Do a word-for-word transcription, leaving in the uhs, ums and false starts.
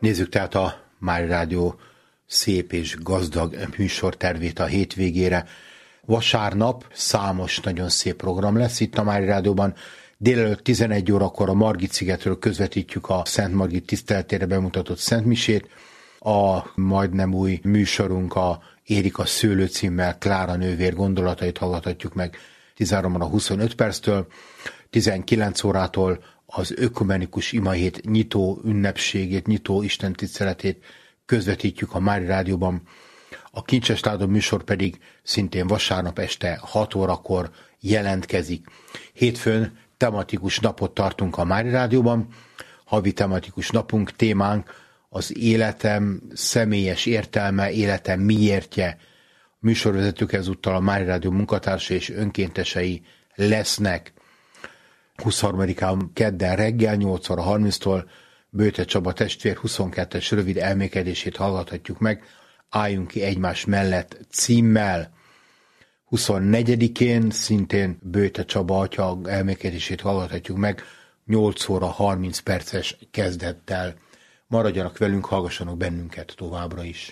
Nézzük tehát a Mária Rádió szép és gazdag műsortervét a hétvégére. Vasárnap számos nagyon szép program lesz itt a Mária Rádióban. Délelőtt tizenegy órakor a Margit-szigetről közvetítjük a Szent Margit tiszteletére bemutatott Szentmisét. A majdnem új műsorunk, a Érik a szőlő címmel Klára nővér gondolatait hallgathatjuk meg tizenhárom óra huszonöt perctől. tizenkilenc órától az ökumenikus imahét nyitó ünnepségét, nyitó istentiszteletét közvetítjük a Mária Rádióban. A Kincses Láda műsor pedig szintén vasárnap este hat órakor jelentkezik. Hétfőn tematikus napot tartunk a Mária Rádióban. Havi tematikus napunk, témánk az életem személyes értelme, életem miértje. A műsorvezetők ezúttal a Mária Rádió munkatársa és önkéntesei lesznek. huszonharmadikán kedden reggel nyolc óra harminctól Bőte Csaba testvér huszonkettes rövid elmékedését hallgathatjuk meg, Álljunk ki egymás mellett címmel. huszonnegyedikén szintén Bőte Csaba atya elmékedését hallgathatjuk meg nyolc óra harminc perces kezdettel. Maradjanak velünk, hallgassanak bennünket továbbra is.